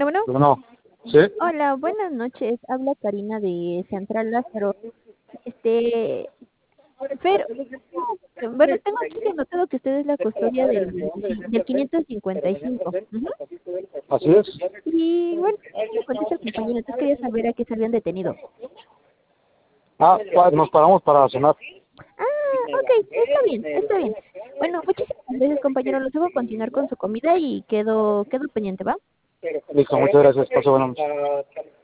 Bueno, bueno. Bueno, ¿sí? Hola, buenas noches. Habla Karina de Central Lázaro. Este, Fer, bueno, tengo aquí anotado que usted es la custodia del 555. Ujú. Así es. Y bueno, me contesta el compañero, entonces quería saber a qué se habían detenido. Nos paramos para cenar. Ok, está bien, está bien. Bueno, muchísimas gracias, compañero. Los dejo continuar con su comida y quedo pendiente, ¿va? Listo, muchas gracias. Paso buenas noches.